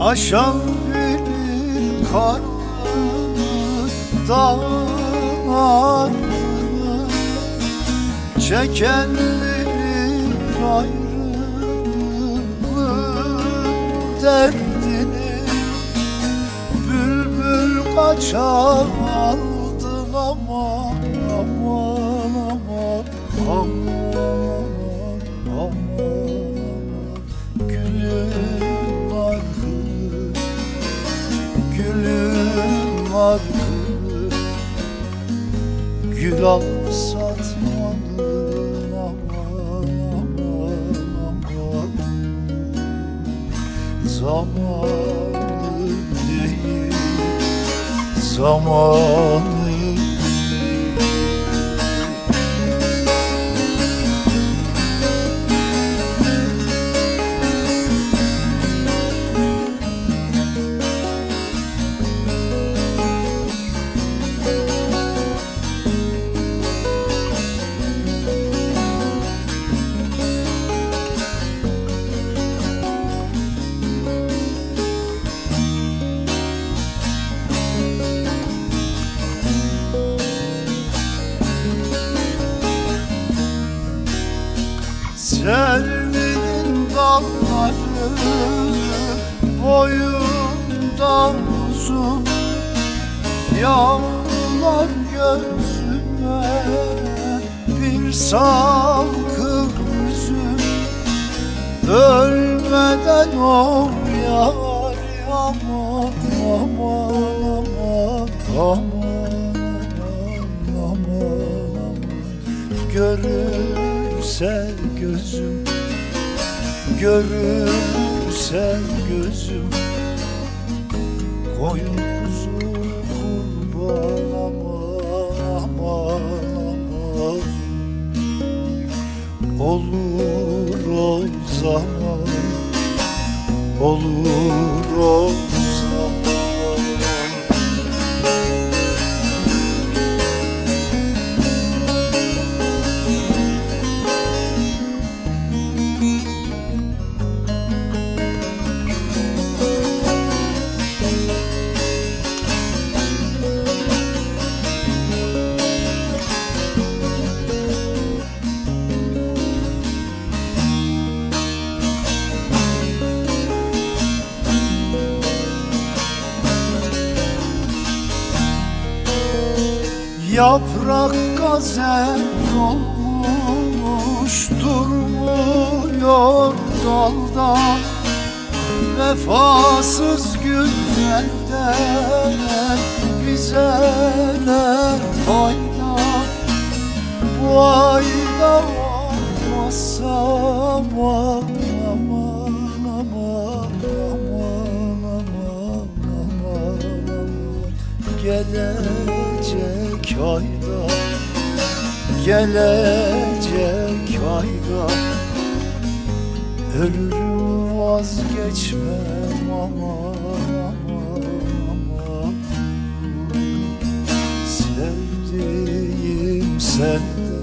Aşan bir karanlık dağlarını, çeken bir ayrılık derdini, bülbül kaçar aldın aman aman aman aman aman gülüm arı, gülüm arı, gül al satmanın aman aman aman, zamanı değil zamanı. Sevmenin dalları boyundan uzun, yağlar gözüme bir salkım üzüm. Ölmeden ol yar aman aman aman aman aman, görürse gözüm, görürse gözüm, koyun kuzu kurban aman aman aman. Olur o zaman, olur o zaman. Yaprak gazel olmuş durmuyor dalda, vefasız güzelden bize ne fayda? Bu ayda olmazsa aman aman aman aman aman aman, gelecek ayda, gelecek ayda ölürüm vazgeçmem aman aman aman. Sevdiğim sende